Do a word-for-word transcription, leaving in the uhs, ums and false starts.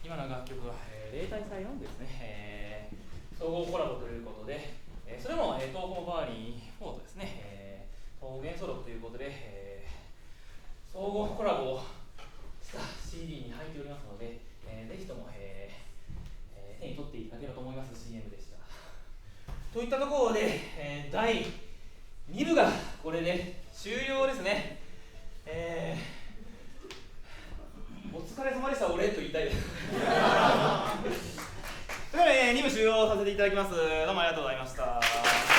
今の楽曲は、えー、例大祭のですね、えー、総合コラボということで、えー、それも、えー、東方バーリーフォーとですね、えー、東方幻想録ということで、えー、総合コラボした シーディー に入っておりますので、えー、ぜひとも、えーえー、手に取っていただければと思います シーエム でした。といったところで、えー、だいに部がこれで終了ですね。えー、お疲れ様でした、俺と言いたいです。それでは、ね、に部終了させていただきます。どうもありがとうございました。